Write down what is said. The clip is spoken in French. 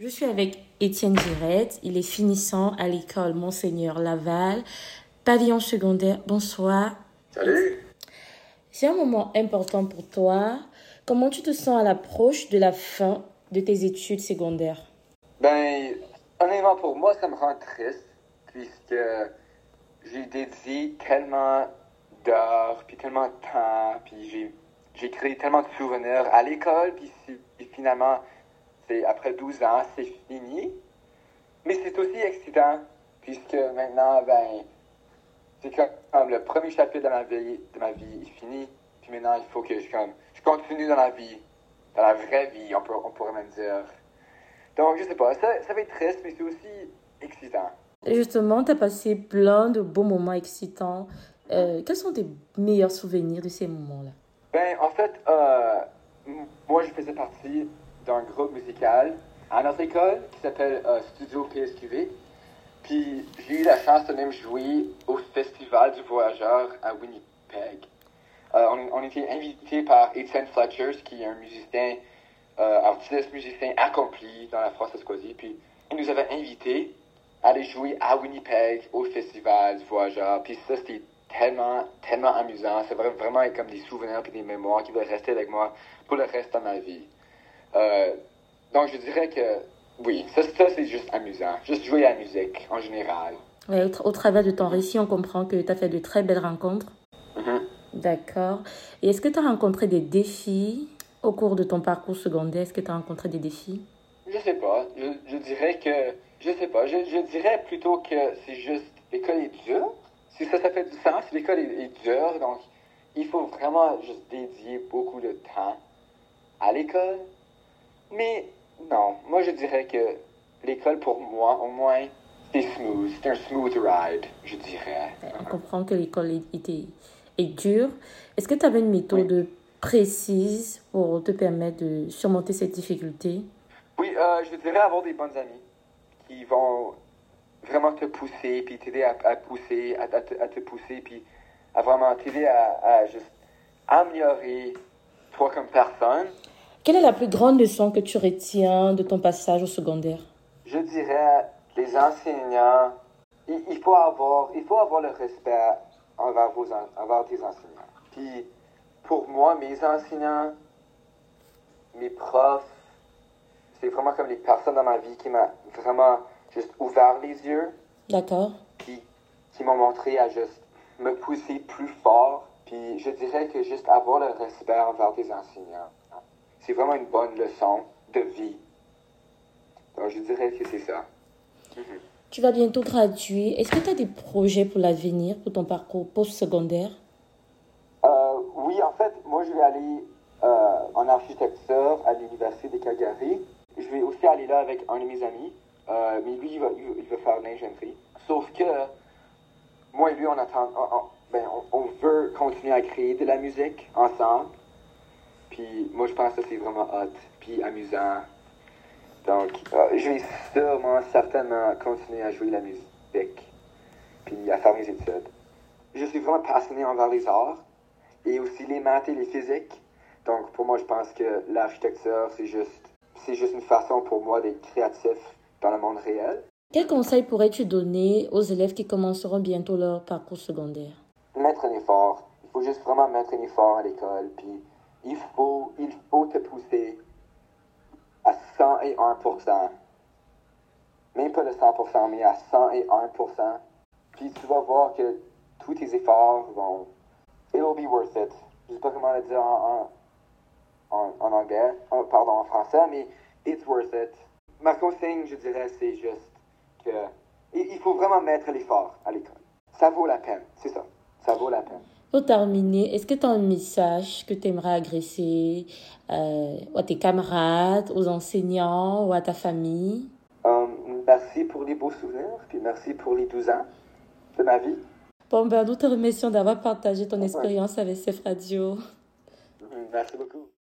Je suis avec Étienne Girette. Il est finissant à l'école Monseigneur Laval, pavillon secondaire. Bonsoir. Salut! C'est un moment important pour toi. Comment tu te sens à l'approche de la fin de tes études secondaires? Ben, honnêtement, pour moi, ça me rend triste, puisque j'ai dédié tellement d'heures, puis tellement de temps, puis j'ai créé tellement de souvenirs à l'école, puis finalement, après 12 ans, c'est fini. Mais c'est aussi excitant, puisque maintenant, ben, c'est comme le premier chapitre de ma vie est fini, puis maintenant, il faut que je continue dans la vie, dans la vraie vie, on pourrait même dire. Donc, je sais pas, ça va être triste, mais c'est aussi excitant. Justement, tu as passé plein de beaux moments excitants. Quels sont tes meilleurs souvenirs de ces moments-là? Ben, en fait, moi, je faisais partie d'un groupe musical à notre école qui s'appelle Studio PSQV. Puis, j'ai eu la chance de même jouer au Festival du Voyageur à Winnipeg. On était invité par Étienne Fletcher, qui est un musicien, artiste musicien accompli dans la Française-Coisie. Puis, il nous avait invités à aller jouer à Winnipeg au Festival du Voyageur. Puis ça, c'était tellement amusant. C'est vraiment comme des souvenirs et des mémoires qui vont rester avec moi pour le reste de ma vie. Donc, je dirais que oui, ça c'est juste amusant. Juste jouer à la musique, en général. Ouais, au travers de ton récit, on comprend que tu as fait de très belles rencontres. Mhm. D'accord. Et est-ce que tu as rencontré des défis au cours de ton parcours secondaire? Est-ce que tu as rencontré des défis? Je sais pas. Je dirais que... Je sais pas. Je dirais plutôt que c'est juste... L'école est dure. Si ça fait du sens, l'école est dure. Donc, il faut vraiment juste dédier beaucoup de temps à l'école. Mais non, moi je dirais que l'école pour moi, au moins, c'est smooth. C'est un smooth ride, je dirais. On comprend que l'école est dure. Est-ce que tu avais une méthode précise pour te permettre de surmonter cette difficulté? Oui, je dirais avoir des bonnes amies qui vont vraiment te pousser, puis t'aider à pousser, à te pousser, puis à vraiment t'aider à juste améliorer toi comme personne. Quelle est la plus grande leçon que tu retiens de ton passage au secondaire? Je dirais, les enseignants, il faut avoir le respect envers tes enseignants. Puis, pour moi, mes enseignants, mes profs, c'est vraiment comme les personnes dans ma vie qui m'ont vraiment juste ouvert les yeux, D'accord. puis qui m'ont montré à juste me pousser plus fort. Puis, je dirais que juste avoir le respect envers tes enseignants, c'est vraiment une bonne leçon de vie. Donc, je dirais que c'est ça. Tu vas bientôt graduer. Est-ce que tu as des projets pour l'avenir, pour ton parcours post-secondaire? Oui, en fait, moi, je vais aller en architecture à l'Université de Calgary. Je vais aussi aller là avec un de mes amis, mais lui, il va faire l'ingénierie. Sauf que moi et lui, on veut continuer à créer de la musique ensemble. Puis moi, je pense que c'est vraiment hot, puis amusant. Donc, je vais certainement continuer à jouer la musique, puis à faire mes études. Je suis vraiment passionné envers les arts, et aussi les maths et les physiques. Donc, pour moi, je pense que l'architecture, c'est juste une façon pour moi d'être créatif dans le monde réel. Quel conseil pourrais-tu donner aux élèves qui commenceront bientôt leur parcours secondaire? Mettre un effort. Il faut juste vraiment mettre un effort à l'école, puis il faut te pousser à 101%. Même pas de 100%, mais à 101%. Puis tu vas voir que tous tes efforts vont... It'll be worth it. Je sais pas comment le dire en anglais, pardon, en français, mais it's worth it. Ma consigne, je dirais, c'est juste que il faut vraiment mettre l'effort à l'école. Ça vaut la peine, c'est ça. Ça vaut la peine. Pour terminer, est-ce que tu as un message que tu aimerais adresser à tes camarades, aux enseignants ou à ta famille? Merci pour les beaux souvenirs, puis merci pour les 12 ans de ma vie. Bon, ben, nous te remercions d'avoir partagé ton expérience avec CEF Radio. Merci beaucoup.